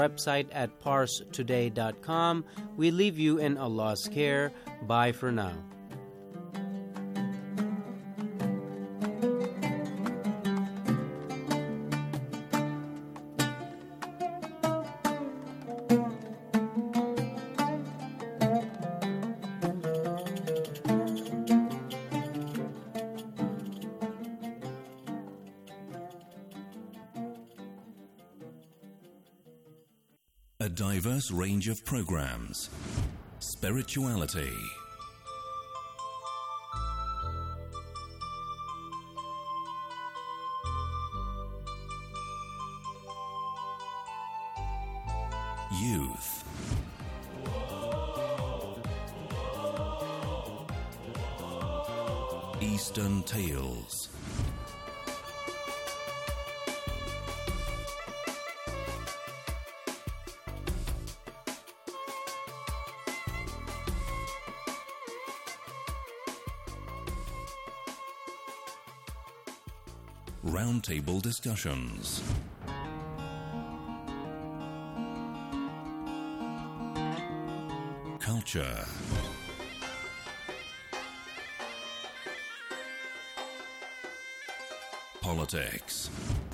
website at parstoday.com. We leave you in Allah's care. Bye for now. A diverse range of programs, spirituality, youth, Eastern Tales, roundtable discussions, culture, politics,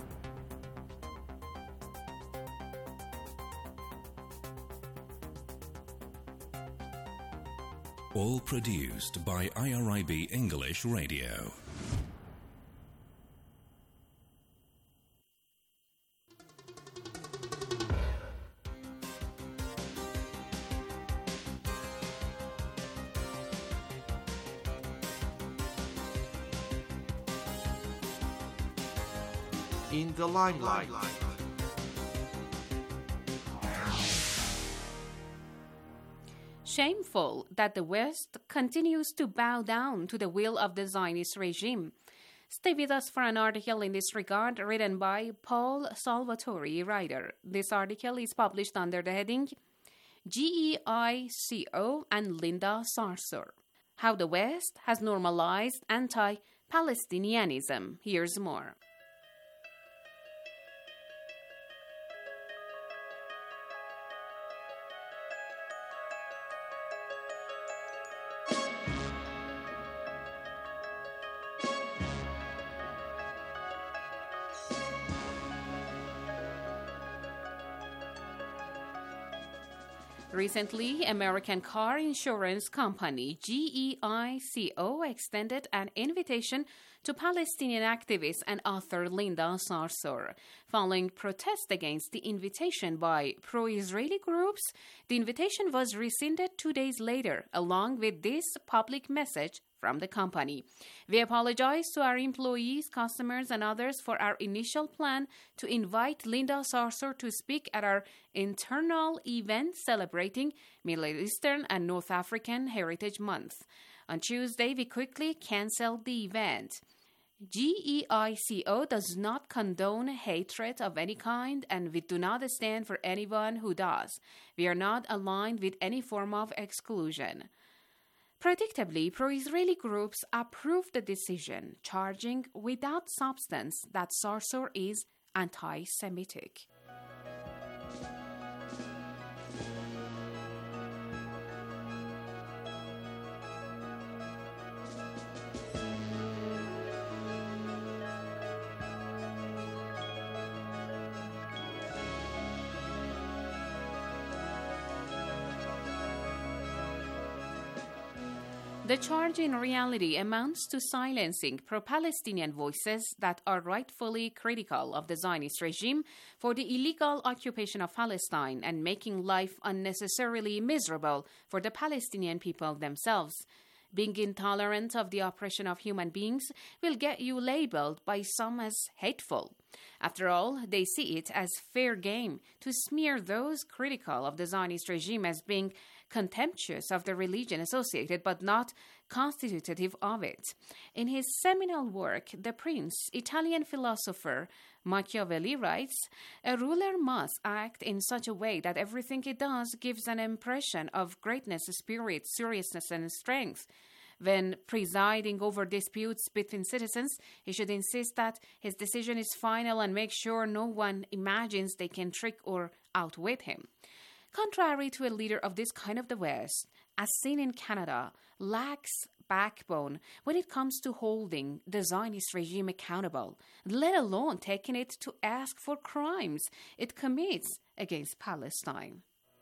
all produced by IRIB English Radio. In the limelight. Shameful that the West continues to bow down to the will of the Zionist regime. Stay with us for an article in this regard written by Paul Salvatori, writer. This article is published under the heading GEICO and Linda Sarsour. How the West has normalized anti-Palestinianism. Here's more. Recently, American car insurance company GEICO extended an invitation to Palestinian activist and author Linda Sarsour. Following protests against the invitation by pro-Israeli groups, the invitation was rescinded 2 days later, along with this public message from the company. We apologize to our employees, customers, and others for our initial plan to invite Linda Sarsour to speak at our internal event celebrating Middle Eastern and North African Heritage Month. On Tuesday, we quickly canceled the event. GEICO does not condone hatred of any kind, and we do not stand for anyone who does. We are not aligned with any form of exclusion. Predictably, pro-Israeli groups approved the decision, charging without substance that Sarsour is anti-Semitic. The charge in reality amounts to silencing pro-Palestinian voices that are rightfully critical of the Zionist regime for the illegal occupation of Palestine and making life unnecessarily miserable for the Palestinian people themselves. Being intolerant of the oppression of human beings will get you labeled by some as hateful. After all, they see it as fair game to smear those critical of the Zionist regime as being contemptuous of the religion associated but not constitutive of it. In his seminal work, The Prince, Italian philosopher Machiavelli writes, "A ruler must act in such a way that everything he does gives an impression of greatness, spirit, seriousness, and strength. When presiding over disputes between citizens, he should insist that his decision is final and make sure no one imagines they can trick or outwit him. Contrary to a leader of this kind of the West, as seen in Canada, lacks backbone when it comes to holding the Zionist regime accountable, let alone taking it to ask for crimes it commits against Palestine.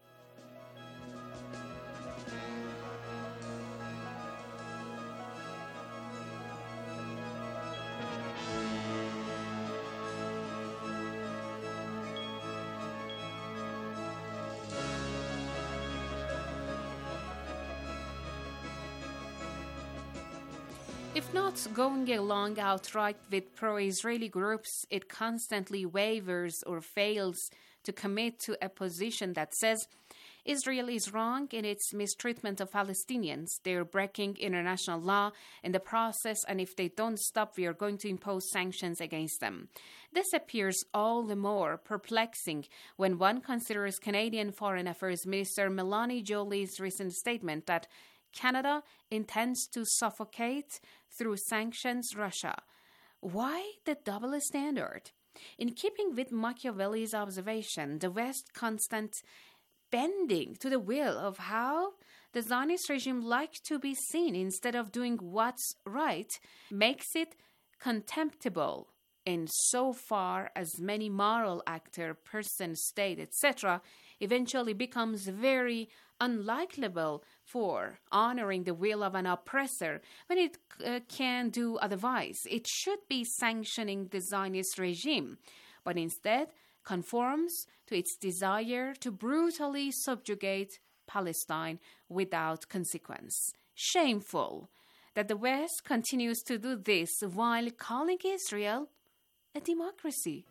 If not going along outright with pro-Israeli groups, it constantly wavers or fails to commit to a position that says Israel is wrong in its mistreatment of Palestinians. They're breaking international law in the process, and if they don't stop, we are going to impose sanctions against them. This appears all the more perplexing when one considers Canadian Foreign Affairs Minister Melanie Joly's recent statement that Canada intends to suffocate through sanctions Russia. Why the double standard? In keeping with Machiavelli's observation, the West's constant bending to the will of how the Zionist regime likes to be seen instead of doing what's right makes it contemptible in so far as many moral actor, person, state, etc. eventually becomes very unlikable for honoring the will of an oppressor when it can do otherwise. It should be sanctioning the Zionist regime, but instead conforms to its desire to brutally subjugate Palestine without consequence. Shameful that the West continues to do this while calling Israel a democracy.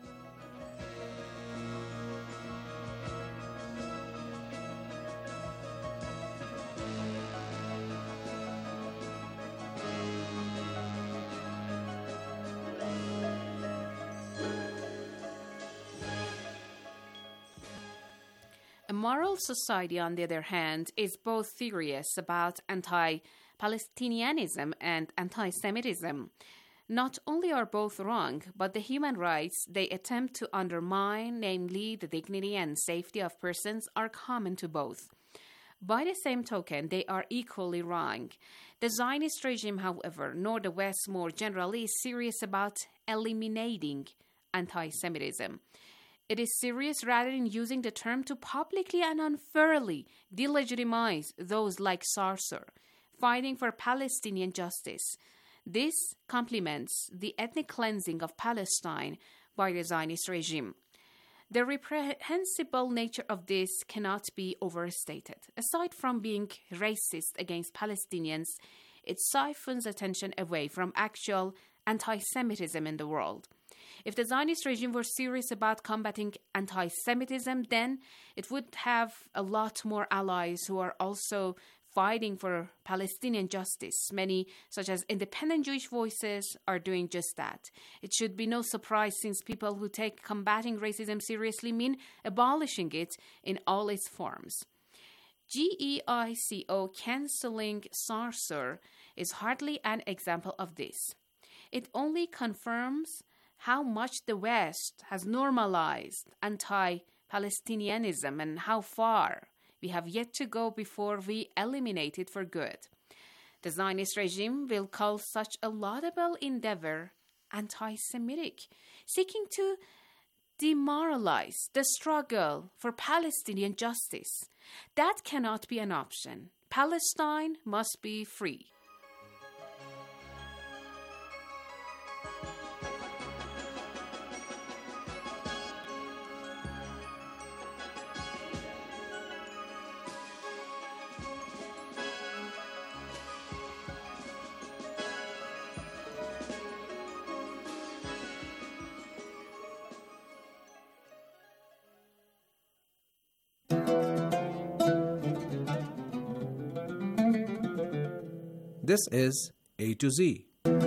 A moral society, on the other hand, is both furious about anti-Palestinianism and anti-Semitism. Not only are both wrong, but the human rights they attempt to undermine, namely the dignity and safety of persons, are common to both. By the same token, they are equally wrong. The Zionist regime, however, nor the West more generally, is serious about eliminating anti-Semitism. It is serious rather in using the term to publicly and unfairly delegitimize those like Sarsour, fighting for Palestinian justice. This complements the ethnic cleansing of Palestine by the Zionist regime. The reprehensible nature of this cannot be overstated. Aside from being racist against Palestinians, it siphons attention away from actual anti-Semitism in the world. If the Zionist regime were serious about combating anti-Semitism, then it would have a lot more allies who are also fighting for Palestinian justice. Many, such as independent Jewish voices, are doing just that. It should be no surprise since people who take combating racism seriously mean abolishing it in all its forms. GEICO cancelling Sarsour is hardly an example of this. It only confirms how much the West has normalized anti-Palestinianism and how far we have yet to go before we eliminate it for good. The Zionist regime will call such a laudable endeavor anti-Semitic, seeking to demoralize the struggle for Palestinian justice. That cannot be an option. Palestine must be free. This is A to Z.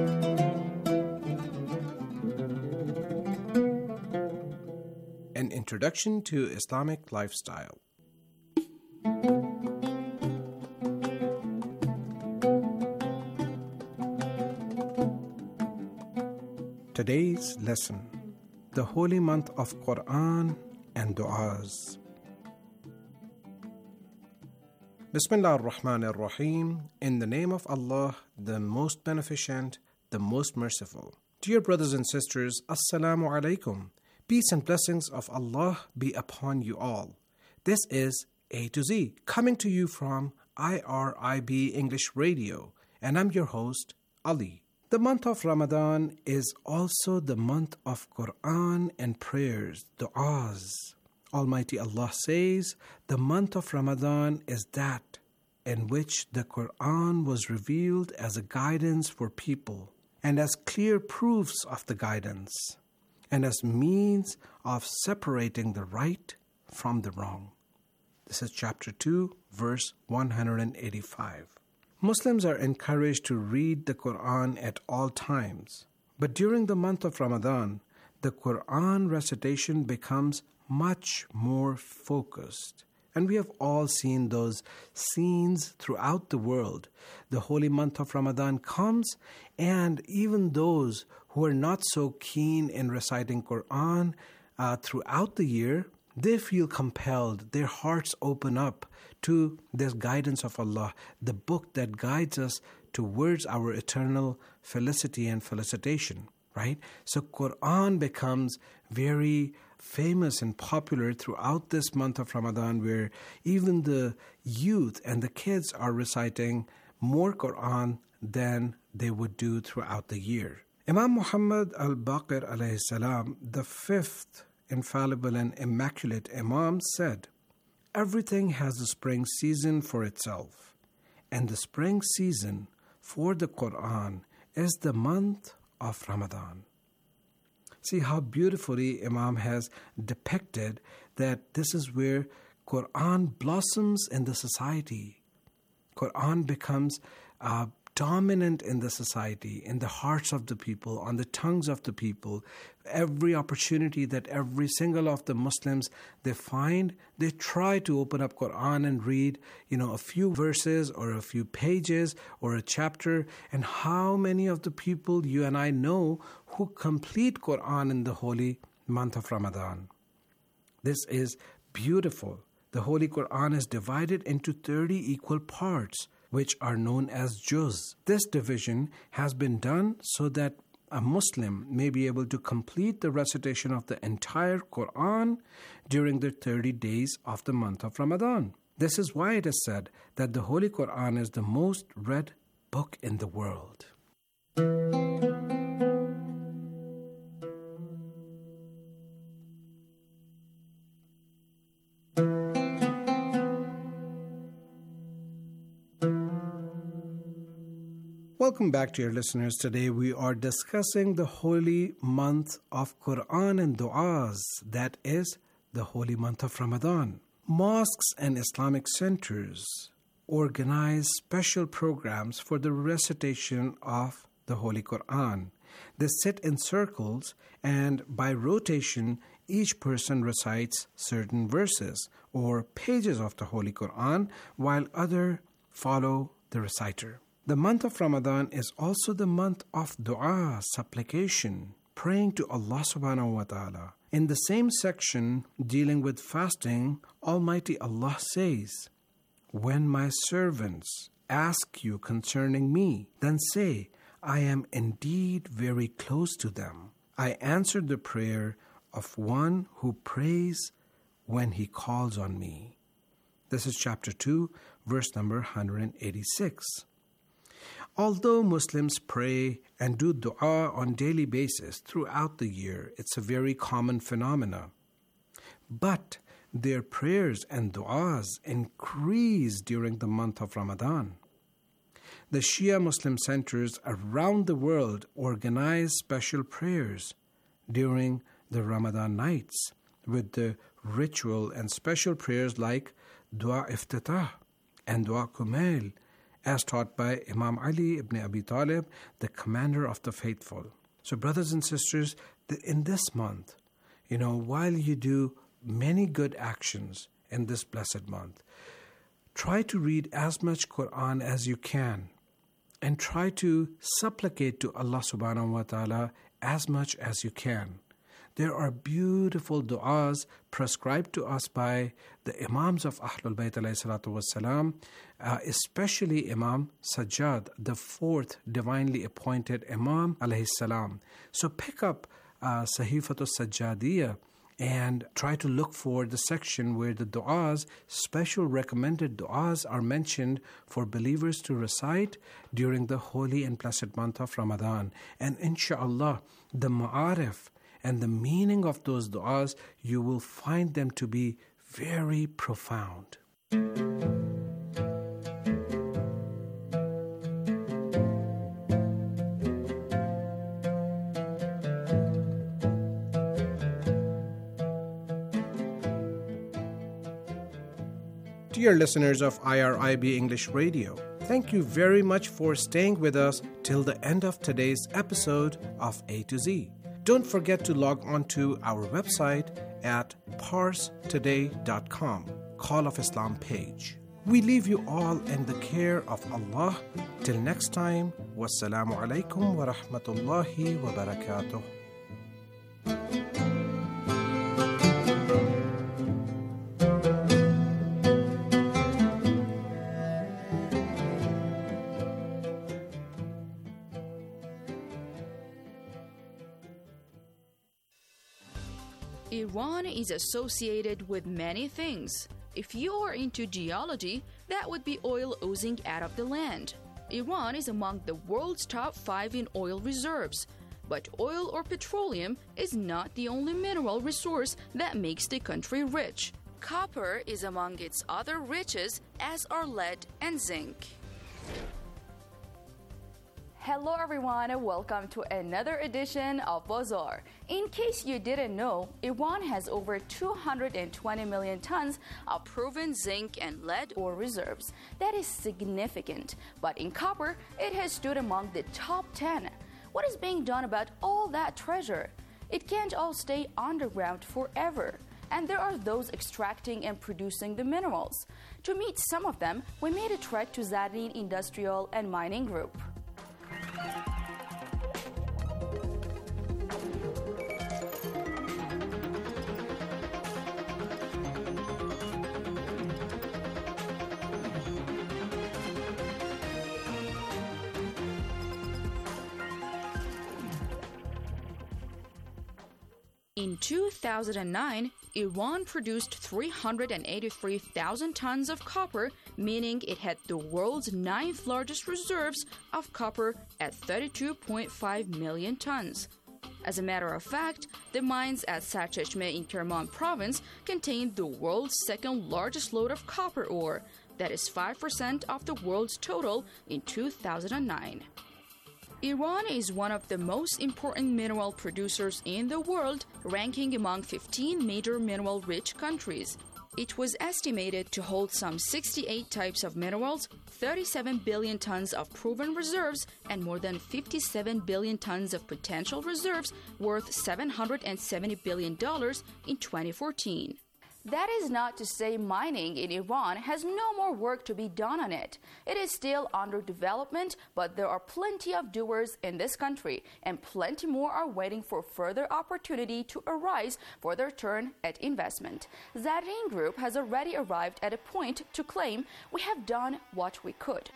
An introduction to Islamic lifestyle. Today's lesson: the holy month of Quran and du'as. Bismillah ar-Rahman ar-Rahim. In the name of Allah, the most beneficent, the most merciful. Dear brothers and sisters, Assalamu alaikum. Peace and blessings of Allah be upon you all. This is A to Z, coming to you from IRIB English Radio, and I'm your host, Ali. The month of Ramadan is also the month of Quran and prayers, du'as. Almighty Allah says, the month of Ramadan is that in which the Quran was revealed as a guidance for people and as clear proofs of the guidance and as means of separating the right from the wrong. This is chapter 2, verse 185. Muslims are encouraged to read the Quran at all times, but during the month of Ramadan, the Quran recitation becomes much more focused. And we have all seen those scenes throughout the world. The holy month of Ramadan comes, and even those who are not so keen in reciting Quran throughout the year, they feel compelled, their hearts open up to this guidance of Allah, the book that guides us towards our eternal felicity and felicitation, right? So Quran becomes very famous and popular throughout this month of Ramadan, where even the youth and the kids are reciting more Quran than they would do throughout the year. Imam Muhammad al-Baqir alayhi salam, the fifth infallible and immaculate Imam, said, everything has a spring season for itself, and the spring season for the Quran is the month of Ramadan. See how beautifully Imam has depicted that this is where Quran blossoms in the society. Quran becomes dominant in the society, in the hearts of the people, on the tongues of the people. Every opportunity that every single of the Muslims they find, they try to open up Quran and read, a few verses or a few pages or a chapter. And how many of the people you and I know who complete Quran in the holy month of Ramadan? This is beautiful. The Holy Quran is divided into 30 equal parts, which are known as juz. This division has been done so that a Muslim may be able to complete the recitation of the entire Quran during the 30 days of the month of Ramadan. This is why it is said that the Holy Quran is the most read book in the world. Welcome back, dear listeners. Today we are discussing the holy month of Quran and du'as, that is, the holy month of Ramadan. Mosques and Islamic centers organize special programs for the recitation of the Holy Quran. They sit in circles, and by rotation, each person recites certain verses or pages of the Holy Quran, while others follow the reciter. The month of Ramadan is also the month of dua, supplication, praying to Allah subhanahu wa ta'ala. In the same section dealing with fasting, Almighty Allah says, when my servants ask you concerning me, then say, I am indeed very close to them. I answered the prayer of one who prays when he calls on me. This is chapter 2, verse number 186. Although Muslims pray and do dua on daily basis throughout the year, it's a very common phenomenon. But their prayers and duas increase during the month of Ramadan. The Shia Muslim centers around the world organize special prayers during the Ramadan nights with the ritual and special prayers like Dua Iftitah and Dua Kumail, as taught by Imam Ali ibn Abi Talib, the commander of the faithful. So brothers and sisters, in this month, while you do many good actions in this blessed month, try to read as much Quran as you can and try to supplicate to Allah subhanahu wa ta'ala as much as you can. there are beautiful du'as prescribed to us by the Imams of Ahlul Bayt alayhi salatu wassalam, especially Imam Sajjad, the fourth divinely appointed Imam alayhi salam. So pick up Sahifatul Sajjadiyah and try to look for the section where the du'as, special recommended du'as, are mentioned for believers to recite during the holy and blessed month of Ramadan. And inshallah, the ma'arif and the meaning of those du'as, you will find them to be very profound. Dear listeners of IRIB English Radio, thank you very much for staying with us till the end of today's episode of A to Z. Don't forget to log on to our website at parstoday.com, Call of Islam page. We leave you all in the care of Allah. Till next time, wassalamu alaikum wa rahmatullahi wa barakatuh. Iran is associated with many things. If you are into geology, that would be oil oozing out of the land. Iran is among the world's top 5 in oil reserves. But oil or petroleum is not the only mineral resource that makes the country rich. Copper is among its other riches, as are lead and zinc. Hello everyone and welcome to another edition of Bazaar. In case you didn't know, Iran has over 220 million tons of proven zinc and lead ore reserves. That is significant, but in copper, it has stood among the top 10. What is being done about all that treasure? It can't all stay underground forever, and there are those extracting and producing the minerals. To meet some of them, we made a trek to Zahrin Industrial and Mining Group. In 2009, Iran produced 383,000 tons of copper, meaning it had the world's 9th largest reserves of copper at 32.5 million tons. As a matter of fact, the mines at Sarcheshmeh in Kerman province contain the world's 2nd largest load of copper ore, that is 5% of the world's total in 2009. Iran is one of the most important mineral producers in the world, ranking among 15 major mineral-rich countries. It was estimated to hold some 68 types of minerals, 37 billion tons of proven reserves, and more than 57 billion tons of potential reserves worth $770 billion in 2014. That is not to say mining in Iran has no more work to be done on it. It is still under development, but there are plenty of doers in this country, and plenty more are waiting for further opportunity to arise for their turn at investment. Zahrin Group has already arrived at a point to claim we have done what we could.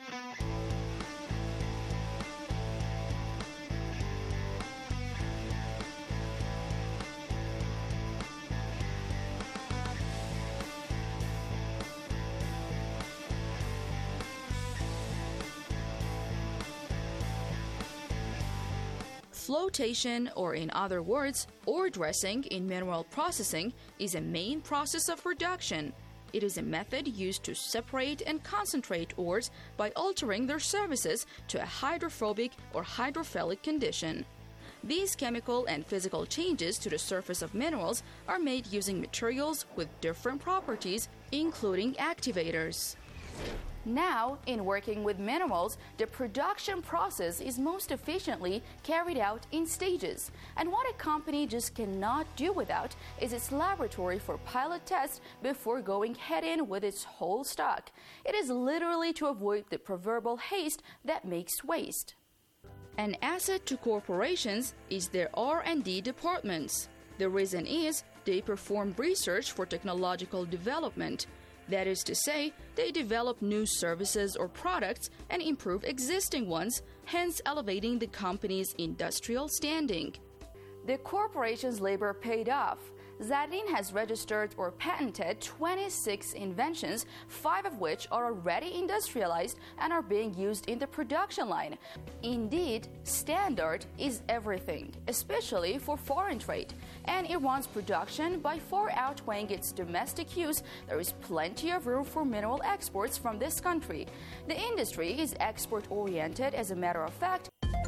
Flotation, or in other words, ore dressing in mineral processing, is a main process of reduction. It is a method used to separate and concentrate ores by altering their surfaces to a hydrophobic or hydrophilic condition. These chemical and physical changes to the surface of minerals are made using materials with different properties, including activators. Now, in working with minerals, the production process is most efficiently carried out in stages. And what a company just cannot do without is its laboratory for pilot tests before going head-in with its whole stock. It is literally to avoid the proverbial haste that makes waste. An asset to corporations is their R&D departments. The reason is they perform research for technological development. That is to say, they develop new services or products and improve existing ones, hence elevating the company's industrial standing. The corporation's labor paid off. Zadin has registered or patented 26 inventions, 5 of which are already industrialized and are being used in the production line. Indeed, standard is everything, especially for foreign trade. And Iran's production, by far outweighing its domestic use, there is plenty of room for mineral exports from this country. The industry is export-oriented, as a matter of fact.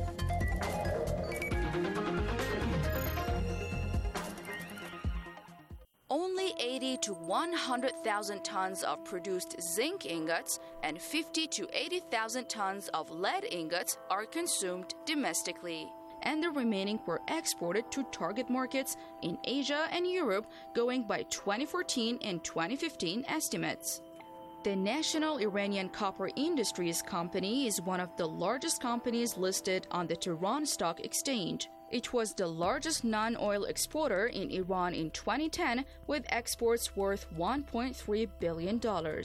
Only 80 to 100,000 tons of produced zinc ingots and 50 to 80,000 tons of lead ingots are consumed domestically, and the remaining were exported to target markets in Asia and Europe, going by 2014 and 2015 estimates. The National Iranian Copper Industries Company is one of the largest companies listed on the Tehran Stock Exchange. It was the largest non-oil exporter in Iran in 2010, with exports worth $1.3 billion.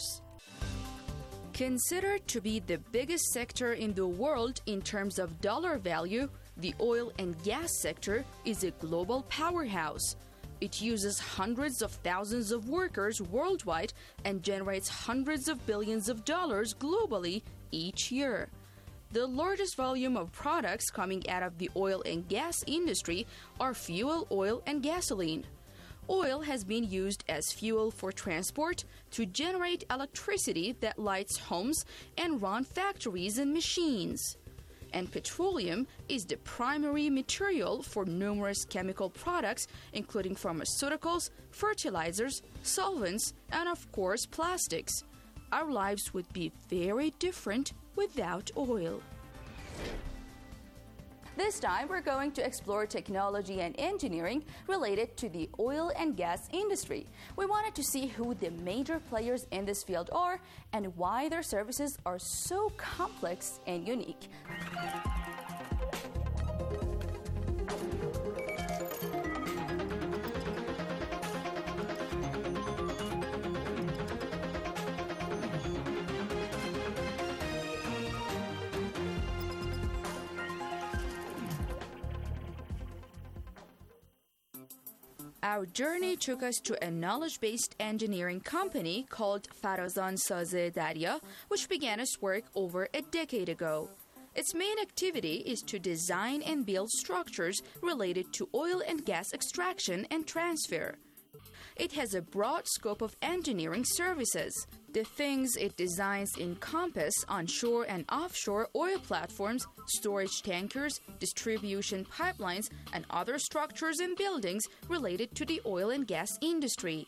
Considered to be the biggest sector in the world in terms of dollar value, the oil and gas sector is a global powerhouse. It uses hundreds of thousands of workers worldwide and generates hundreds of billions of dollars globally each year. The largest volume of products coming out of the oil and gas industry are fuel oil and gasoline. Oil has been used as fuel for transport to generate electricity that lights homes and run factories and machines. And petroleum is the primary material for numerous chemical products, including pharmaceuticals, fertilizers, solvents, and of course plastics. Our lives would be very different without oil. This time, we're going to explore technology and engineering related to the oil and gas industry. We wanted to see who the major players in this field are and why their services are so complex and unique. Our journey took us to a knowledge-based engineering company called Farazan Saze Darya, which began its work over a decade ago. Its main activity is to design and build structures related to oil and gas extraction and transfer. It has a broad scope of engineering services. The things it designs encompass onshore and offshore oil platforms, storage tankers, distribution pipelines, and other structures and buildings related to the oil and gas industry.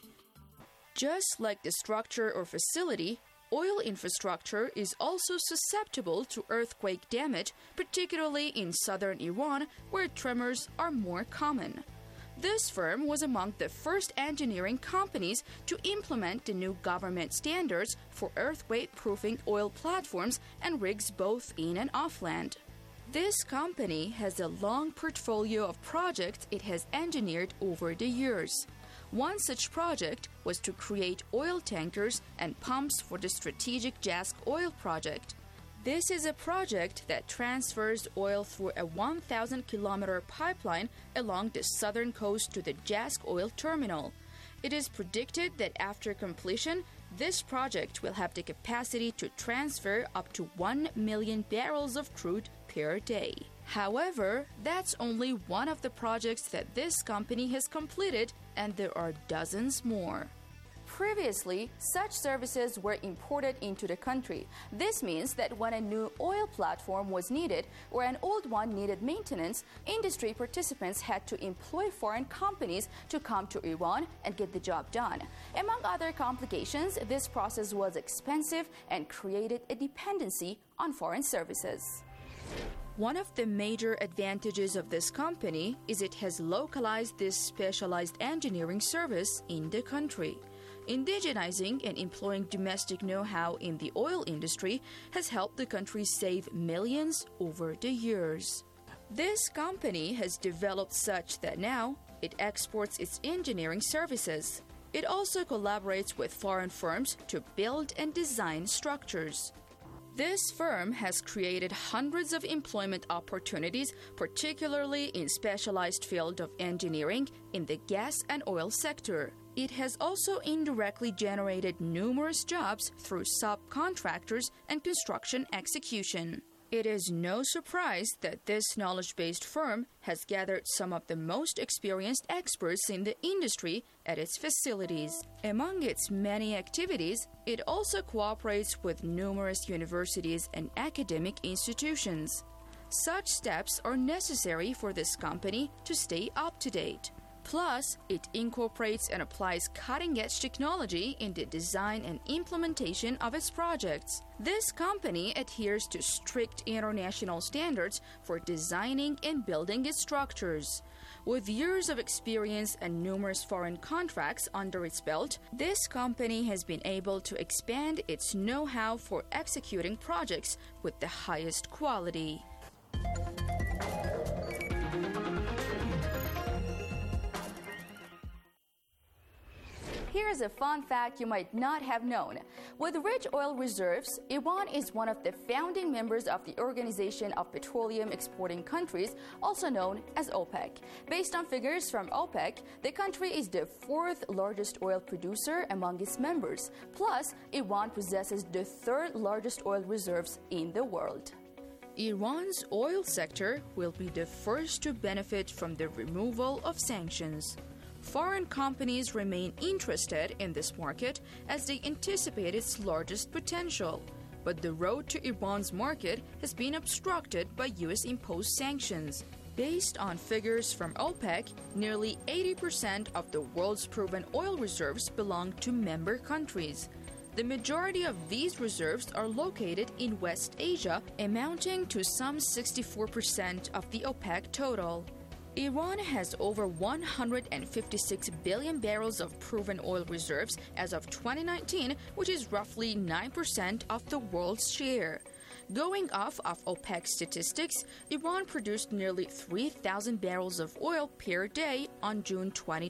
Just like the structure or facility, oil infrastructure is also susceptible to earthquake damage, particularly in southern Iran, where tremors are more common. This firm was among the first engineering companies to implement the new government standards for earthquake-proofing oil platforms and rigs both in and off land. This company has a long portfolio of projects it has engineered over the years. One such project was to create oil tankers and pumps for the strategic Jask oil project. This is a project that transfers oil through a 1,000-kilometer pipeline along the southern coast to the Jask oil terminal. It is predicted that after completion, this project will have the capacity to transfer up to 1 million barrels of crude per day. However, that's only one of the projects that this company has completed, and there are dozens more. Previously, such services were imported into the country. This means that when a new oil platform was needed or an old one needed maintenance, industry participants had to employ foreign companies to come to Iran and get the job done. Among other complications, this process was expensive and created a dependency on foreign services. One of the major advantages of this company is it has localized this specialized engineering service in the country. Indigenizing and employing domestic know-how in the oil industry has helped the country save millions over the years. This company has developed such that now it exports its engineering services. It also collaborates with foreign firms to build and design structures. This firm has created hundreds of employment opportunities, particularly in specialized field of engineering in the gas and oil sector. It has also indirectly generated numerous jobs through subcontractors and construction execution. It is no surprise that this knowledge-based firm has gathered some of the most experienced experts in the industry at its facilities. Among its many activities, it also cooperates with numerous universities and academic institutions. Such steps are necessary for this company to stay up to date. Plus, it incorporates and applies cutting-edge technology in the design and implementation of its projects. This company adheres to strict international standards for designing and building its structures. With years of experience and numerous foreign contracts under its belt, this company has been able to expand its know-how for executing projects with the highest quality. Here's a fun fact you might not have known. With rich oil reserves, Iran is one of the founding members of the Organization of Petroleum Exporting Countries, also known as OPEC. Based on figures from OPEC, the country is the fourth largest oil producer among its members. Plus, Iran possesses the third largest oil reserves in the world. Iran's oil sector will be the first to benefit from the removal of sanctions. Foreign companies remain interested in this market as they anticipate its largest potential. But the road to Iran's market has been obstructed by U.S.-imposed sanctions. Based on figures from OPEC, nearly 80% of the world's proven oil reserves belong to member countries. The majority of these reserves are located in West Asia, amounting to some 64% of the OPEC total. Iran has over 156 billion barrels of proven oil reserves as of 2019, which is roughly 9% of the world's share. Going off of OPEC statistics, Iran produced nearly 3,000 barrels of oil per day on June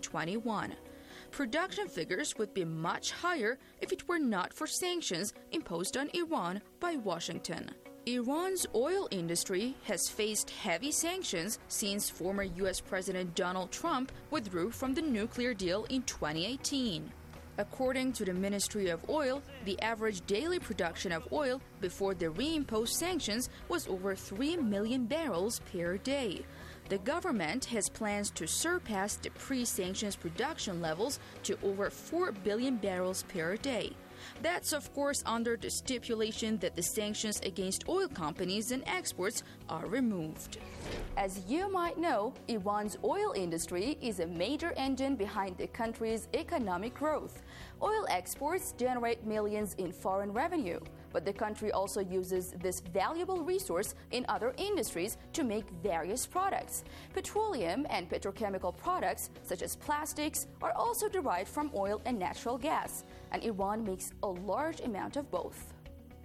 2021. Production figures would be much higher if it were not for sanctions imposed on Iran by Washington. Iran's oil industry has faced heavy sanctions since former U.S. President Donald Trump withdrew from the nuclear deal in 2018. According to the Ministry of Oil, the average daily production of oil before the reimposed sanctions was over 3 million barrels per day. The government has plans to surpass the pre-sanctions production levels to over 4 billion barrels per day. That's, of course, under the stipulation that the sanctions against oil companies and exports are removed. As you might know, Iran's oil industry is a major engine behind the country's economic growth. Oil exports generate millions in foreign revenue, but the country also uses this valuable resource in other industries to make various products. Petroleum and petrochemical products, such as plastics, are also derived from oil and natural gas, and Iran makes a large amount of both.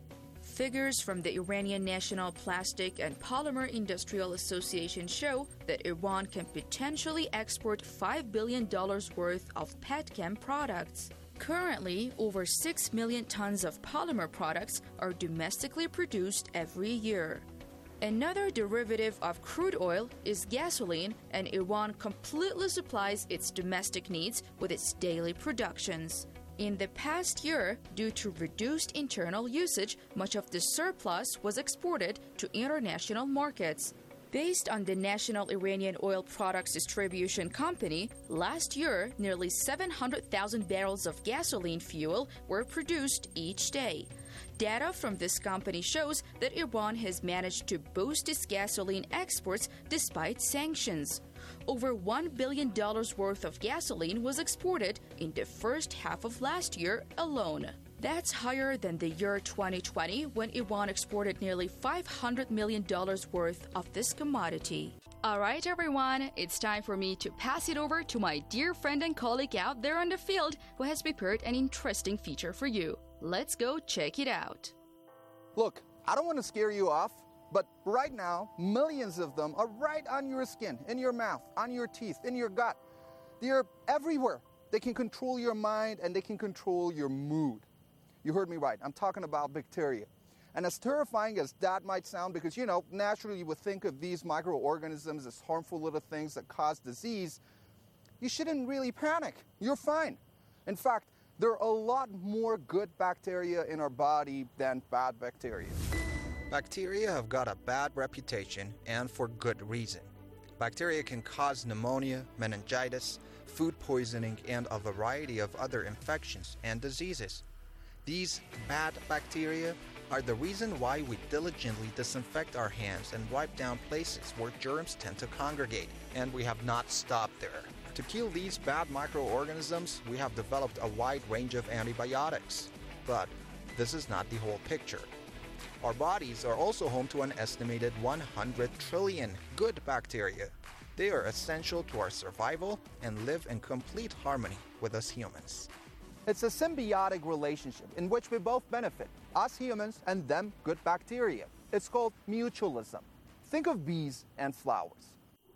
Figures from the Iranian National Plastic and Polymer Industrial Association show that Iran can potentially export $5 billion worth of petchem products. Currently, over 6 million tons of polymer products are domestically produced every year. Another derivative of crude oil is gasoline, and Iran completely supplies its domestic needs with its daily productions. In the past year, due to reduced internal usage, much of the surplus was exported to international markets. Based on the National Iranian Oil Products Distribution Company, last year, nearly 700,000 barrels of gasoline fuel were produced each day. Data from this company shows that Iran has managed to boost its gasoline exports despite sanctions. Over $1 billion worth of gasoline was exported in the first half of last year alone. That's higher than the year 2020, when Iran exported nearly $500 million worth of this commodity. All right, everyone, it's time for me to pass it over to my dear friend and colleague out there on the field who has prepared an interesting feature for you. Let's go check it out. Look, I don't want to scare you off, but right now, millions of them are right on your skin, in your mouth, on your teeth, in your gut. They're everywhere. They can control your mind and they can control your mood. You heard me right. I'm talking about bacteria. And as terrifying as that might sound, because, naturally you would think of these microorganisms as harmful little things that cause disease, you shouldn't really panic. You're fine. In fact, there are a lot more good bacteria in our body than bad bacteria. Bacteria have got a bad reputation, and for good reason. Bacteria can cause pneumonia, meningitis, food poisoning, and a variety of other infections and diseases. These bad bacteria are the reason why we diligently disinfect our hands and wipe down places where germs tend to congregate, and we have not stopped there. To kill these bad microorganisms, we have developed a wide range of antibiotics. But this is not the whole picture. Our bodies are also home to an estimated 100 trillion good bacteria. They are essential to our survival and live in complete harmony with us humans. It's a symbiotic relationship in which we both benefit, us humans and them good bacteria. It's called mutualism. Think of bees and flowers.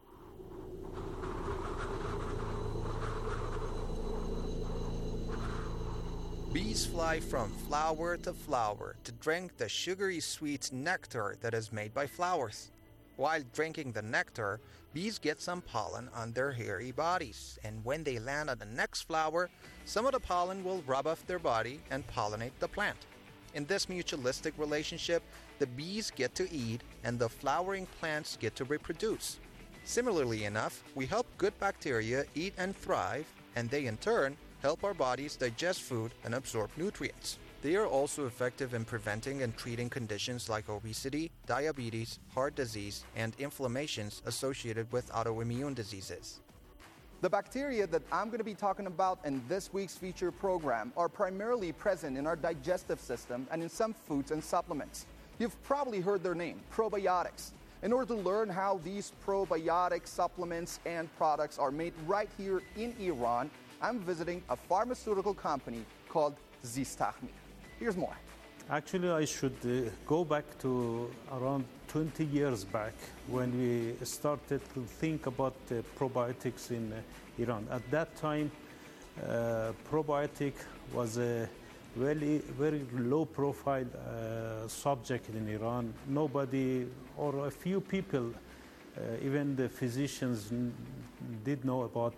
Bees fly from flower to drink the sugary sweet nectar that is made by flowers. While drinking the nectar, bees get some pollen on their hairy bodies, and when they land on the next flower, some of the pollen will rub off their body and pollinate the plant. In this mutualistic relationship, the bees get to eat and the flowering plants get to reproduce. Similarly enough, we help good bacteria eat and thrive, and they in turn help our bodies digest food and absorb nutrients. They are also effective in preventing and treating conditions like obesity, diabetes, heart disease, and inflammations associated with autoimmune diseases. The bacteria that I'm going to be talking about in this week's feature program are primarily present in our digestive system and in some foods and supplements. You've probably heard their name, probiotics. In order to learn how these probiotic supplements and products are made right here in Iran, I'm visiting a pharmaceutical company called Zistachmir. Here's more. Actually, I should go back to around 20 years back when we started to think about probiotics in Iran. At that time, probiotic was a very low-profile subject in Iran. Nobody, or a few people, even the physicians, did know about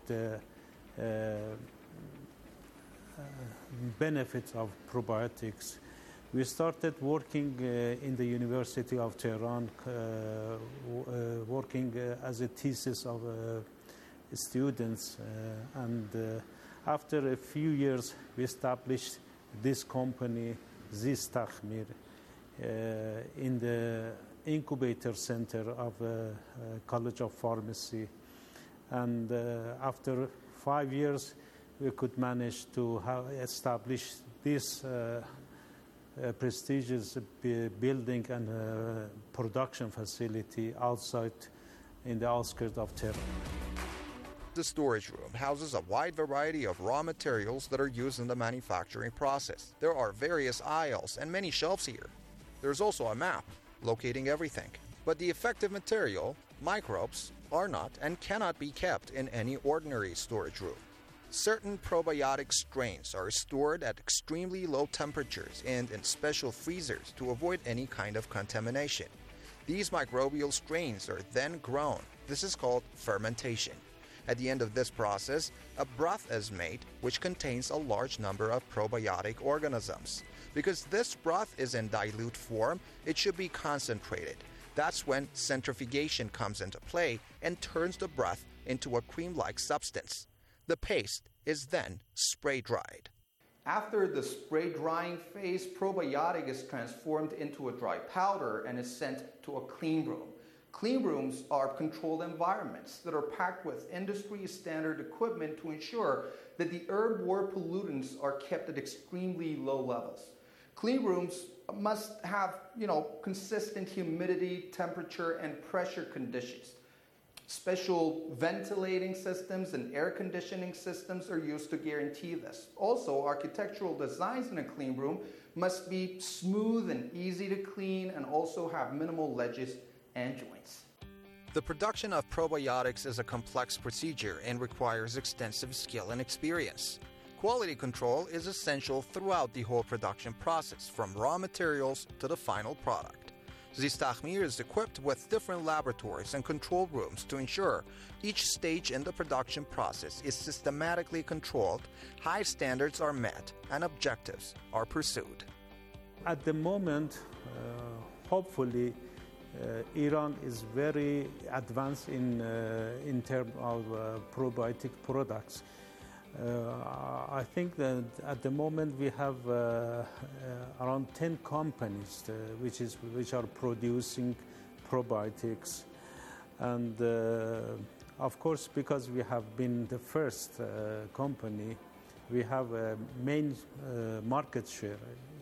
benefits of probiotics. We started working in the University of Tehran, working as a thesis of students, and after a few years we established this company, Zistachmir, in the incubator center of College of Pharmacy, and after 5 years we could manage to establish this prestigious building and production facility outside in the outskirts of Tehran. The storage room houses a wide variety of raw materials that are used in the manufacturing process. There are various aisles and many shelves here. There's also a map locating everything. But the effective material, microbes, are not and cannot be kept in any ordinary storage room. Certain probiotic strains are stored at extremely low temperatures and in special freezers to avoid any kind of contamination. These microbial strains are then grown. This is called fermentation. At the end of this process, a broth is made which contains a large number of probiotic organisms. Because this broth is in dilute form, it should be concentrated. That's when centrifugation comes into play and turns the broth into a cream-like substance. The paste is then spray-dried. After the spray drying phase, probiotic is transformed into a dry powder and is sent to a clean room. Clean rooms are controlled environments that are packed with industry-standard equipment to ensure that the herb-borne pollutants are kept at extremely low levels. Clean rooms must have, consistent humidity, temperature, and pressure conditions. Special ventilating systems and air conditioning systems are used to guarantee this. Also, architectural designs in a clean room must be smooth and easy to clean and also have minimal ledges and joints. The production of probiotics is a complex procedure and requires extensive skill and experience. Quality control is essential throughout the whole production process, from raw materials to the final product. Zeez Takhmir is equipped with different laboratories and control rooms to ensure each stage in the production process is systematically controlled, high standards are met, and objectives are pursued. At the moment, hopefully, Iran is very advanced in terms of probiotic products. I think that at the moment we have around 10 companies which are producing probiotics, and of course, because we have been the first company, we have a main market share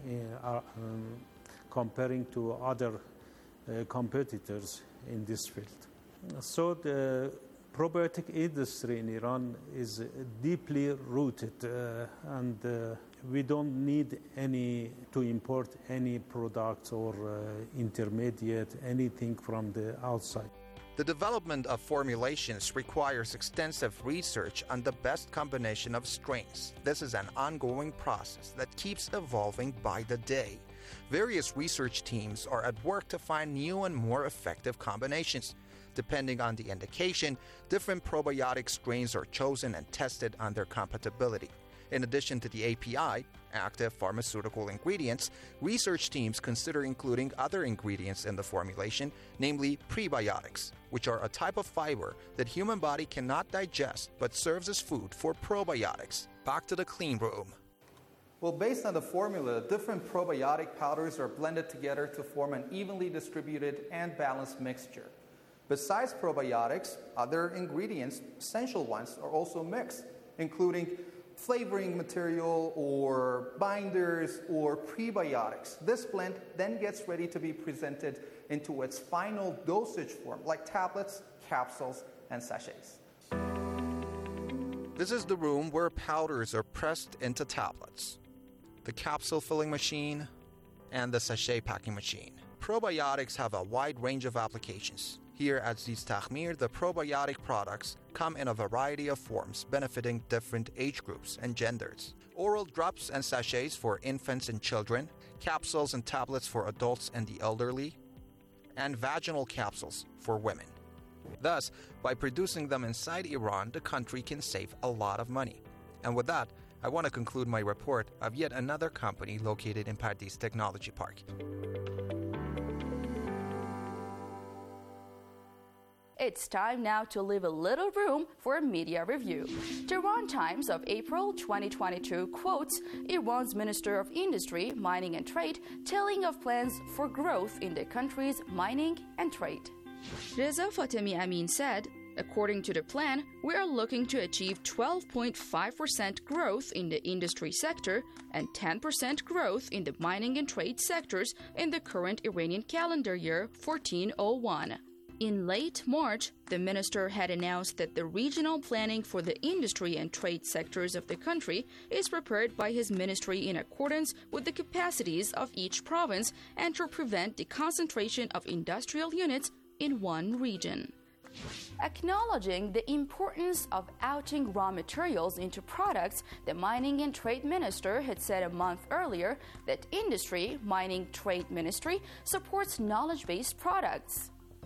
comparing to other competitors in this field. So the probiotic industry in Iran is deeply rooted, and we don't need to import any products or intermediate, anything from the outside. The development of formulations requires extensive research on the best combination of strains. This is an ongoing process that keeps evolving by the day. Various research teams are at work to find new and more effective combinations. Depending on the indication, different probiotic strains are chosen and tested on their compatibility. In addition to the API, active pharmaceutical ingredients, research teams consider including other ingredients in the formulation, namely prebiotics, which are a type of fiber that human body cannot digest but serves as food for probiotics. Back to the clean room. Well, based on the formula, different probiotic powders are blended together to form an evenly distributed and balanced mixture. Besides probiotics, other ingredients, essential ones, are also mixed, including flavoring material or binders or prebiotics. This blend then gets ready to be presented into its final dosage form, like tablets, capsules, and sachets. This is the room where powders are pressed into tablets, the capsule filling machine, and the sachet packing machine. Probiotics have a wide range of applications. Here at Zeez Takhmir, the probiotic products come in a variety of forms, benefiting different age groups and genders. Oral drops and sachets for infants and children, capsules and tablets for adults and the elderly, and vaginal capsules for women. Thus, by producing them inside Iran, the country can save a lot of money. And with that, I want to conclude my report of yet another company located in Pardes Technology Park. It's time now to leave a little room for a media review. Tehran Times of April 2022 quotes Iran's Minister of Industry, Mining and Trade telling of plans for growth in the country's mining and trade. Reza Fatemi Amin said, "According to the plan, we are looking to achieve 12.5% growth in the industry sector and 10% growth in the mining and trade sectors in the current Iranian calendar year 1401. In late March, the minister had announced that the regional planning for the industry and trade sectors of the country is prepared by his ministry in accordance with the capacities of each province and to prevent the concentration of industrial units in one region. Acknowledging the importance of outing raw materials into products, the Mining and Trade Minister had said a month earlier that Industry, Mining, Trade Ministry supports knowledge-based products.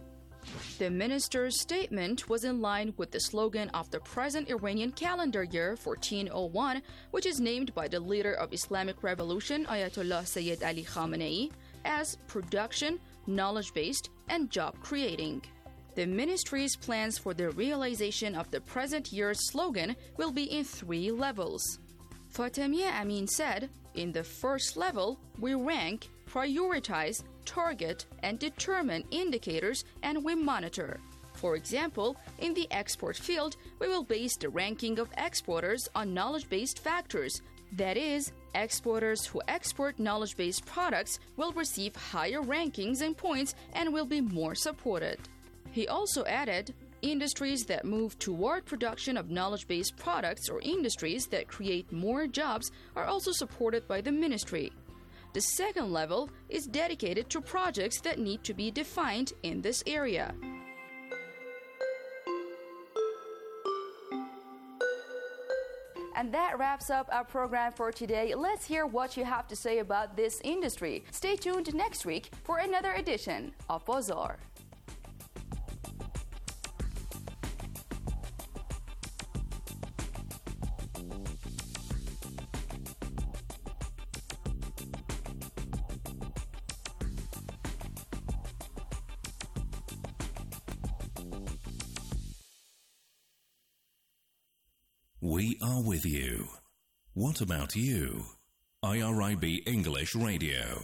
The minister's statement was in line with the slogan of the present Iranian calendar year 1401, which is named by the leader of Islamic Revolution, Ayatollah Sayyid Ali Khamenei, as production, knowledge-based, and job-creating. The ministry's plans for the realization of the present year's slogan will be in 3 levels. Fatemi Amin said, "In the first level, we rank, prioritize, target, and determine indicators, and we monitor. For example, in the export field, we will base the ranking of exporters on knowledge-based factors. That is, exporters who export knowledge-based products will receive higher rankings and points and will be more supported." He also added, "Industries that move toward production of knowledge-based products or industries that create more jobs are also supported by the ministry. The second level is dedicated to projects that need to be defined in this area." And that wraps up our program for today. Let's hear what you have to say about this industry. Stay tuned next week for another edition of Bazaar. We are with you. What about you? IRIB English Radio.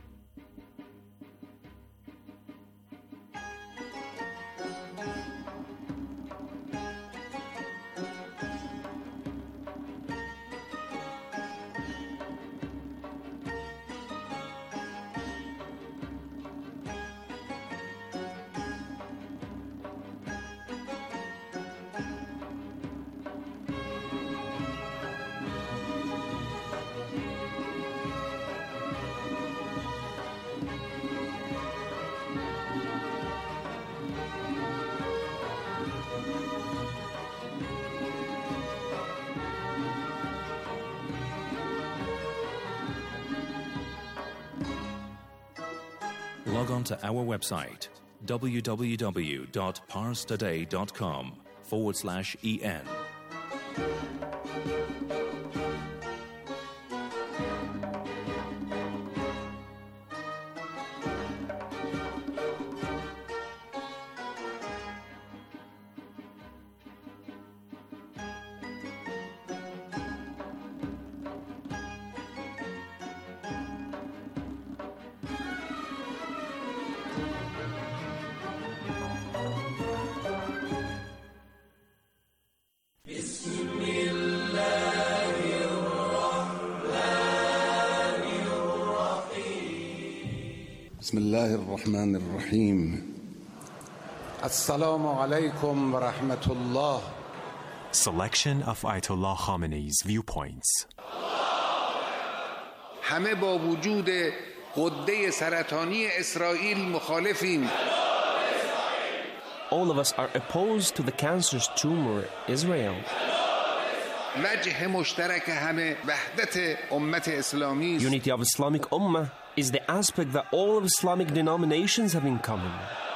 Log on to our website, www.parstoday.com/EN. بسم الله الرحمن الرحيم السلام عليكم ورحمة الله. Selection of Ayatollah Khamenei's viewpoints. همه با وجود غده سرطانی اسرائیل مخالفیم. All of us are opposed to the cancerous tumor Israel. وجه مشترک همه وحدت امت اسلامی است. Unity of Islamic Ummah is the aspect that all of Islamic denominations have in common.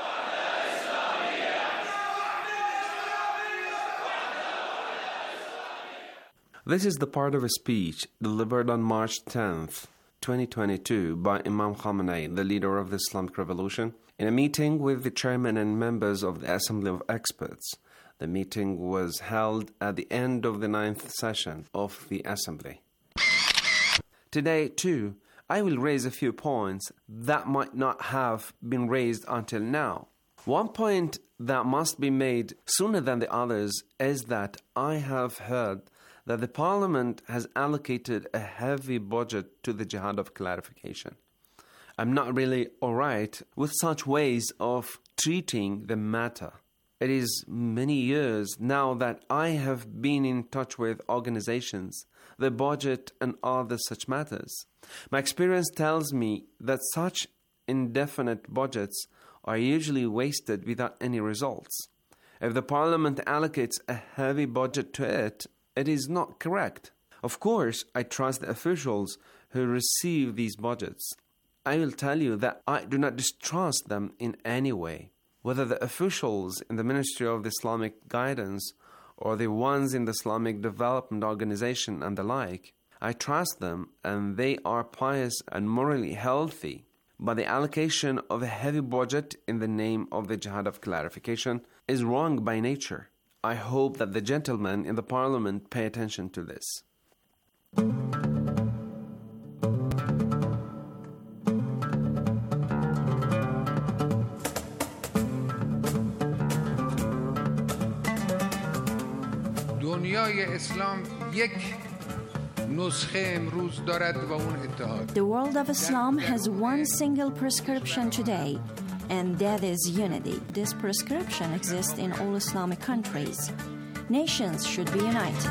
This is the part of a speech delivered on March 10th, 2022 by Imam Khamenei, the leader of the Islamic Revolution, in a meeting with the chairman and members of the Assembly of Experts. The meeting was held at the end of the 9th session of the Assembly. Today, too, I will raise a few points that might not have been raised until now. One point that must be made sooner than the others is that I have heard that the Parliament has allocated a heavy budget to the Jihad of Clarification. I'm not really alright with such ways of treating the matter. It is many years now that I have been in touch with organizations, the budget and other such matters. My experience tells me that such indefinite budgets are usually wasted without any results. If the Parliament allocates a heavy budget to it, it is not correct. Of course, I trust the officials who receive these budgets. I will tell you that I do not distrust them in any way. Whether the officials in the Ministry of Islamic Guidance or the ones in the Islamic Development Organization and the like, I trust them and they are pious and morally healthy. But the allocation of a heavy budget in the name of the Jihad of Clarification is wrong by nature. I hope that the gentlemen in the Parliament pay attention to this. دنیای اسلام یک نسخه امروز دارد و اون اتحاد. The world of Islam has one single prescription today, and that is unity. This prescription exists in all Islamic countries. Nations should be united.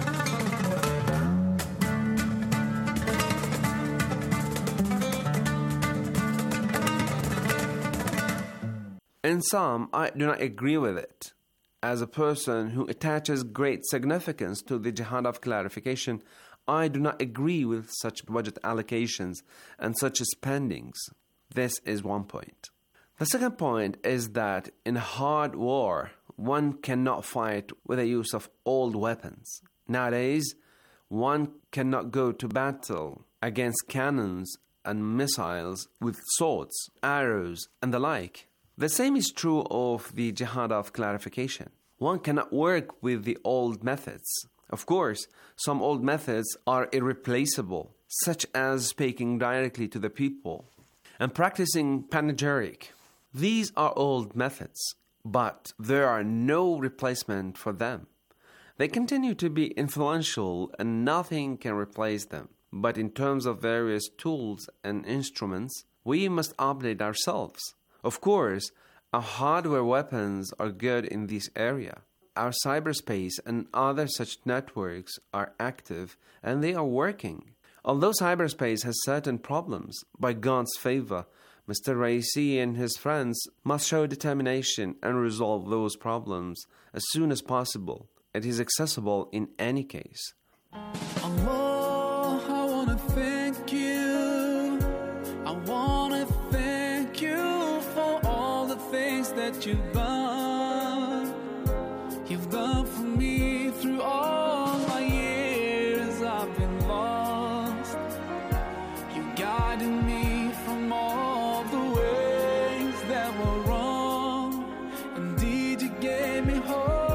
In some, I do not agree with it. As a person who attaches great significance to the jihad of clarification, I do not agree with such budget allocations and such spendings. This is one point. The second point is that in hard war, one cannot fight with the use of old weapons. Nowadays, one cannot go to battle against cannons and missiles with swords, arrows, and the like. The same is true of the jihad of clarification. One cannot work with the old methods. Of course, some old methods are irreplaceable, such as speaking directly to the people and practicing panegyric. These are old methods, but there are no replacement for them. They continue to be influential and nothing can replace them. But in terms of various tools and instruments, we must update ourselves. Of course, our hardware weapons are good in this area. Our cyberspace and other such networks are active and they are working. Although cyberspace has certain problems, by God's favor, Mr. Raisi and his friends must show determination and resolve those problems as soon as possible. It is accessible in any case. Allah, I want to thank you. I want to thank you for all the things that you've done. You've done for me through all my years I've been lost. You guided me from all the ways that were wrong. Indeed, you gave me hope.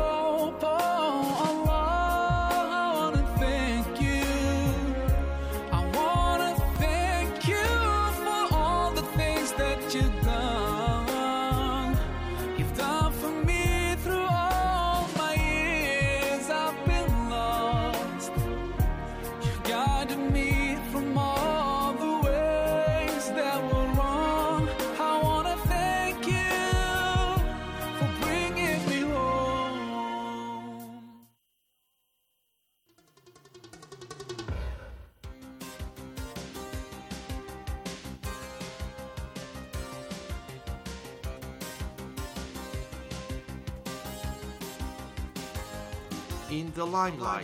In the limelight.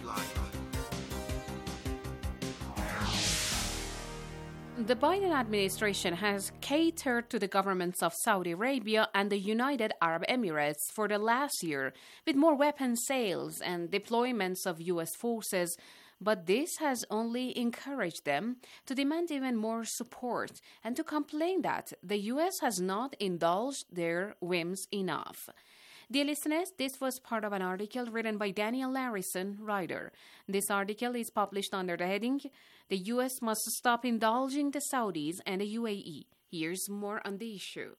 The Biden administration has catered to the governments of Saudi Arabia and the United Arab Emirates for the last year with more weapon sales and deployments of U.S. forces, but this has only encouraged them to demand even more support and to complain that the U.S. has not indulged their whims enough. Dear listeners, this was part of an article written by Daniel Larison, writer. This article is published under the heading, "The U.S. must stop indulging the Saudis and the UAE." Here's more on the issue.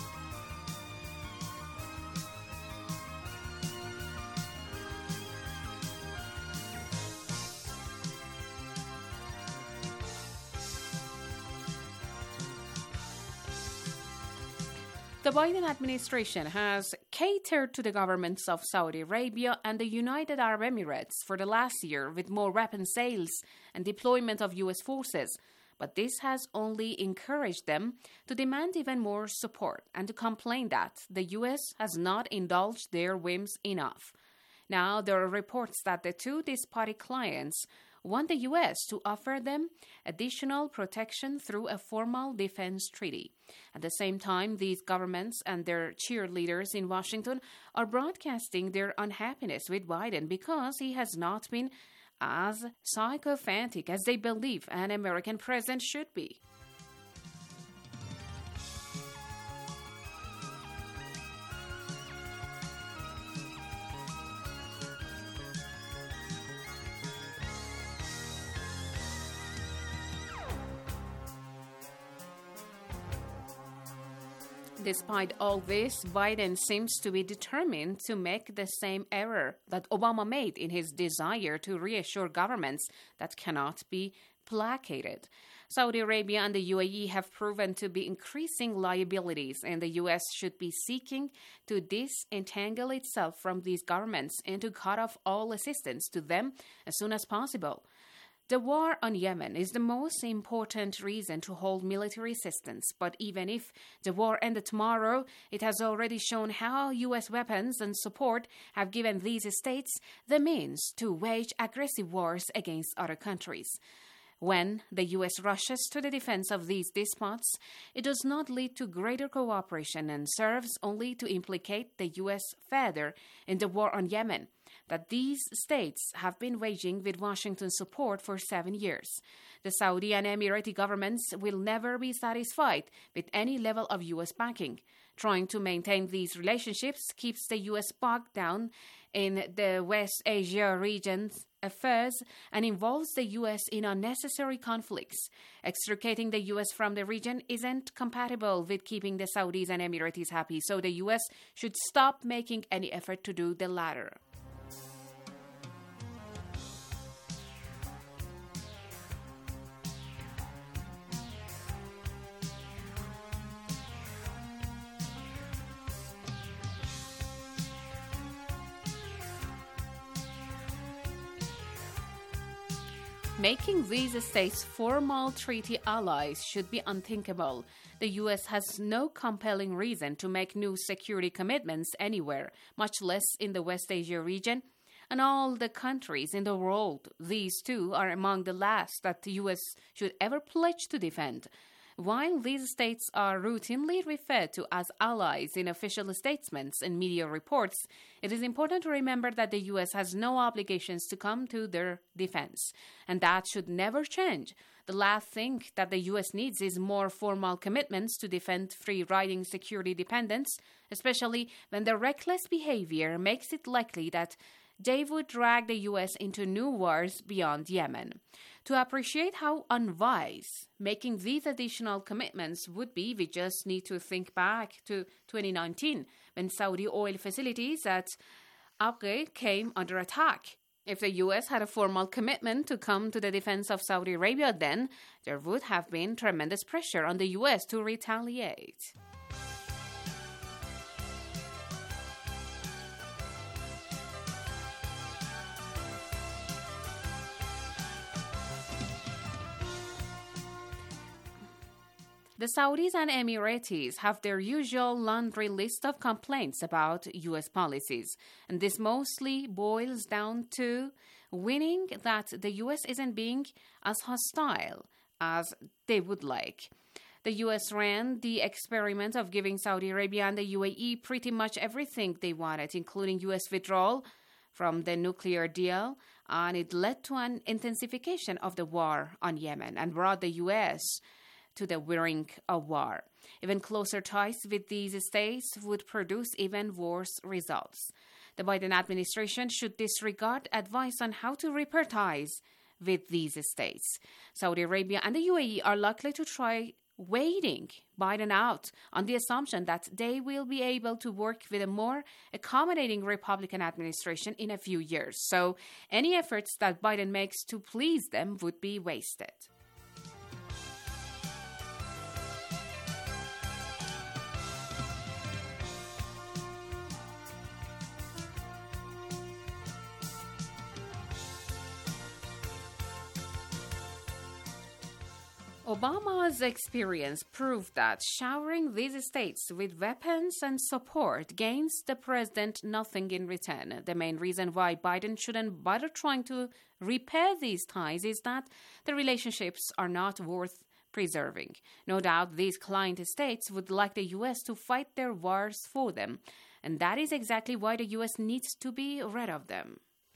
The Biden administration has catered to the governments of Saudi Arabia and the United Arab Emirates for the last year with more weapon sales and deployment of U.S. forces, but this has only encouraged them to demand even more support and to complain that the U.S. has not indulged their whims enough. Now, there are reports that the two despotic clients want the U.S. to offer them additional protection through a formal defense treaty. At the same time, these governments and their cheerleaders in Washington are broadcasting their unhappiness with Biden because he has not been as sycophantic as they believe an American president should be. Despite all this, Biden seems to be determined to make the same error that Obama made in his desire to reassure governments that cannot be placated. Saudi Arabia and the UAE have proven to be increasing liabilities, and the U.S. should be seeking to disentangle itself from these governments and to cut off all assistance to them as soon as possible. The war on Yemen is the most important reason to hold military assistance, but even if the war ended tomorrow, it has already shown how U.S. weapons and support have given these states the means to wage aggressive wars against other countries. When the U.S. rushes to the defense of these despots, it does not lead to greater cooperation and serves only to implicate the U.S. further in the war on Yemen that these states have been waging with Washington's support for 7 years. The Saudi and Emirati governments will never be satisfied with any level of U.S. backing. Trying to maintain these relationships keeps the U.S. bogged down in the West Asia region's affairs and involves the U.S. in unnecessary conflicts. Extricating the U.S. from the region isn't compatible with keeping the Saudis and Emiratis happy, so the U.S. should stop making any effort to do the latter. Making these states formal treaty allies should be unthinkable. The U.S. has no compelling reason to make new security commitments anywhere, much less in the West Asia region. And all the countries in the world, these two are among the last that the U.S. should ever pledge to defend. While these states are routinely referred to as allies in official statements and media reports, it is important to remember that the U.S. has no obligations to come to their defense, and that should never change. The last thing that the U.S. needs is more formal commitments to defend free-riding security dependence, especially when their reckless behavior makes it likely that they would drag the U.S. into new wars beyond Yemen. To appreciate how unwise making these additional commitments would be, we just need to think back to 2019 when Saudi oil facilities at Abqi came under attack. If the U.S. had a formal commitment to come to the defense of Saudi Arabia then, there would have been tremendous pressure on the U.S. to retaliate. The Saudis and Emiratis have their usual laundry list of complaints about U.S. policies, and this mostly boils down to winning that the U.S. isn't being as hostile as they would like. The U.S. ran the experiment of giving Saudi Arabia and the UAE pretty much everything they wanted, including U.S. withdrawal from the nuclear deal, and it led to an intensification of the war on Yemen and brought the U.S. to the brink of war. Even closer ties with these states would produce even worse results. The Biden administration should disregard advice on how to repair ties with these states. Saudi Arabia and the UAE are likely to try waiting Biden out on the assumption that they will be able to work with a more accommodating Republican administration in a few years. So any efforts that Biden makes to please them would be wasted. Obama's experience proved that showering these states with weapons and support gains the president nothing in return. The main reason why Biden shouldn't bother trying to repair these ties is that the relationships are not worth preserving. No doubt these client states would like the U.S. to fight their wars for them, and that is exactly why the U.S. needs to be rid of them.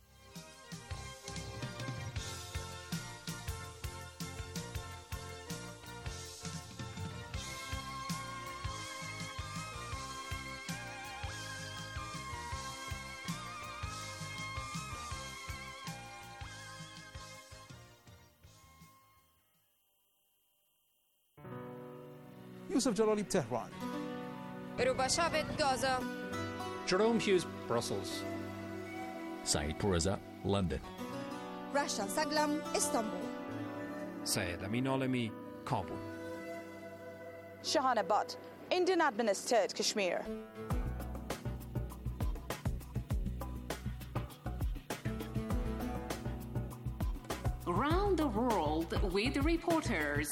Yusuf Jalali, Tehran. Rubashavit, Gaza. Jerome Hughes, Brussels. Saeed Pourreza, London. Rasha Saglam, Istanbul. Syed Amin Alami, Kabul. Shahana Butt, Indian administered Kashmir. Around the the world with reporters.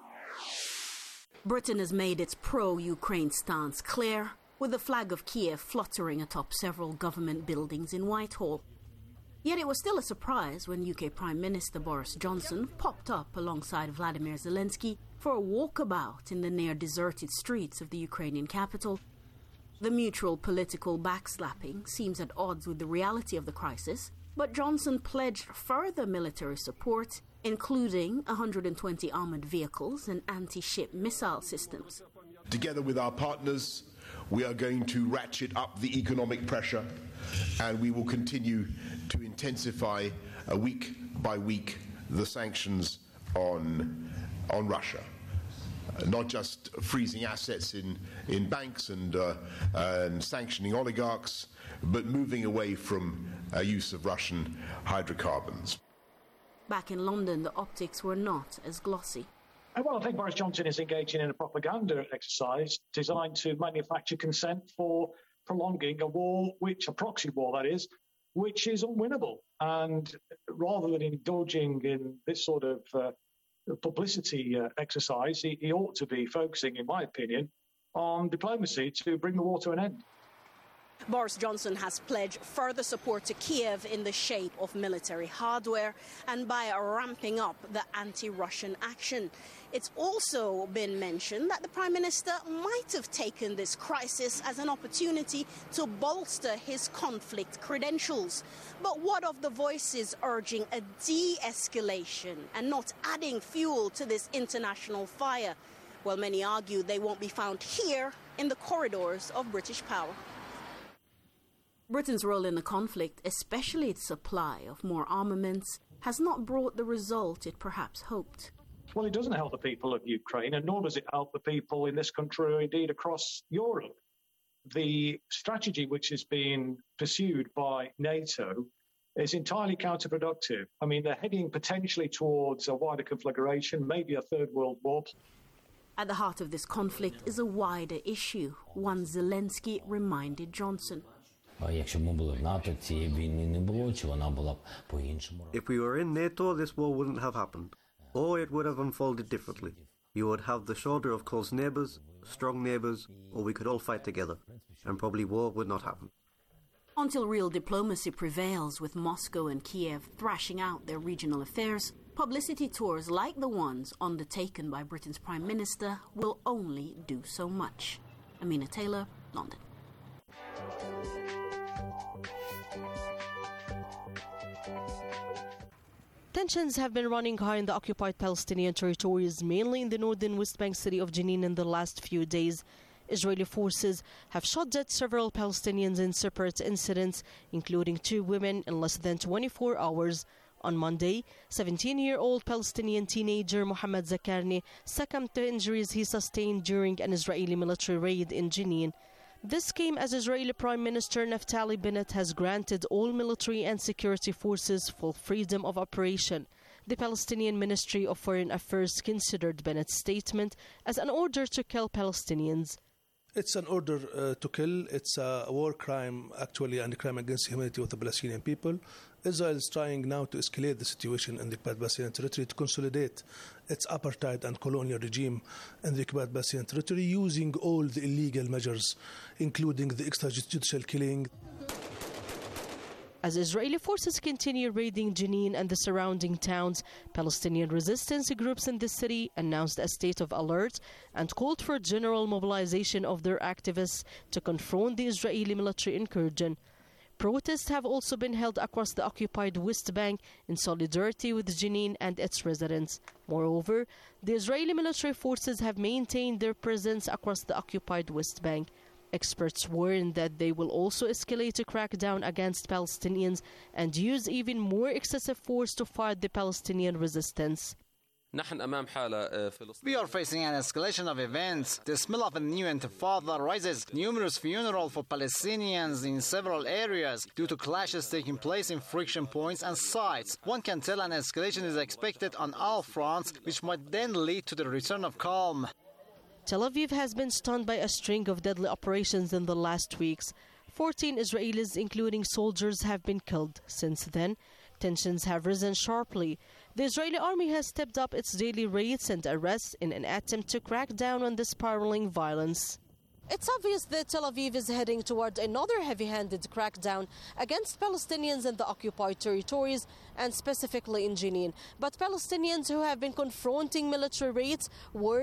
Britain has made its pro-Ukraine stance clear, with the flag of Kiev fluttering atop several government buildings in Whitehall. Yet it was still a surprise when UK Prime Minister Boris Johnson popped up alongside Vladimir Zelensky for a walkabout in the near-deserted streets of the Ukrainian capital. The mutual political backslapping seems at odds with the reality of the crisis, but Johnson pledged further military support, including 120 armoured vehicles and anti-ship missile systems. Together with our partners, we are going to ratchet up the economic pressure, and we will continue to intensify week by week the sanctions on Russia. Not just freezing assets in banks and sanctioning oligarchs, but moving away from use of Russian hydrocarbons. Back in London, the optics were not as glossy. Well, I think Boris Johnson is engaging in a propaganda exercise designed to manufacture consent for prolonging a war, a proxy war that is, which is unwinnable. And rather than indulging in this sort of publicity exercise, he ought to be focusing, in my opinion, on diplomacy to bring the war to an end. Boris Johnson has pledged further support to Kiev in the shape of military hardware and by ramping up the anti-Russian action. It's also been mentioned that the Prime Minister might have taken this crisis as an opportunity to bolster his conflict credentials. But what of the voices urging a de-escalation and not adding fuel to this international fire? Well, many argue they won't be found here in the corridors of British power. Britain's role in the conflict, especially its supply of more armaments, has not brought the result it perhaps hoped. Well, it doesn't help the people of Ukraine, and nor does it help the people in this country or indeed across Europe. The strategy which is being pursued by NATO is entirely counterproductive. I mean, they're heading potentially towards a wider conflagration, maybe a third world war. At the heart of this conflict is a wider issue, one Zelensky reminded Johnson. If we were in NATO, this war wouldn't have happened, or it would have unfolded differently. You would have the shoulder of close neighbours, strong neighbours, or we could all fight together, and probably war would not happen. Until real diplomacy prevails with Moscow and Kiev thrashing out their regional affairs, publicity tours like the ones undertaken by Britain's Prime Minister will only do so much. Amina Taylor, London. Tensions have been running high in the occupied Palestinian territories, mainly in the northern West Bank city of Jenin in the last few days. Israeli forces have shot dead several Palestinians in separate incidents, including 2 women in less than 24 hours. On Monday, 17-year-old Palestinian teenager Mohammed Zakarni succumbed to injuries he sustained during an Israeli military raid in Jenin. This came as Israeli Prime Minister Naftali Bennett has granted all military and security forces full freedom of operation. The Palestinian Ministry of Foreign Affairs considered Bennett's statement as an order to kill Palestinians. It's an order to kill. It's a war crime, actually, and a crime against humanity of the Palestinian people. Israel is trying now to escalate the situation in the occupied Palestinian territory to consolidate its apartheid and colonial regime in the occupied Palestinian territory, using all the illegal measures, including the extrajudicial killing. As Israeli forces continue raiding Jenin and the surrounding towns, Palestinian resistance groups in the city announced a state of alert and called for general mobilization of their activists to confront the Israeli military incursion. Protests have also been held across the occupied West Bank in solidarity with Jenin and its residents. Moreover, the Israeli military forces have maintained their presence across the occupied West Bank. Experts warn that they will also escalate a crackdown against Palestinians and use even more excessive force to fight the Palestinian resistance. We are facing an escalation of events. The smell of a new intifada rises. Numerous funerals for Palestinians in several areas due to clashes taking place in friction points and sites. One can tell an escalation is expected on all fronts, which might then lead to the return of calm. Tel Aviv has been stunned by a string of deadly operations in the last weeks. 14 Israelis, including soldiers, have been killed. Since then, tensions have risen sharply. The Israeli army has stepped up its daily raids and arrests in an attempt to crack down on the spiraling violence. It's obvious that Tel Aviv is heading toward another heavy-handed crackdown against Palestinians in the occupied territories, and specifically in Jenin. But Palestinians who have been confronting military raids were